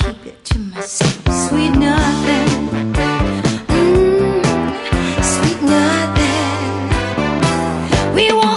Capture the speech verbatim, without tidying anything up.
keep it to myself. Sweet nothing, mm, sweet nothing. We won't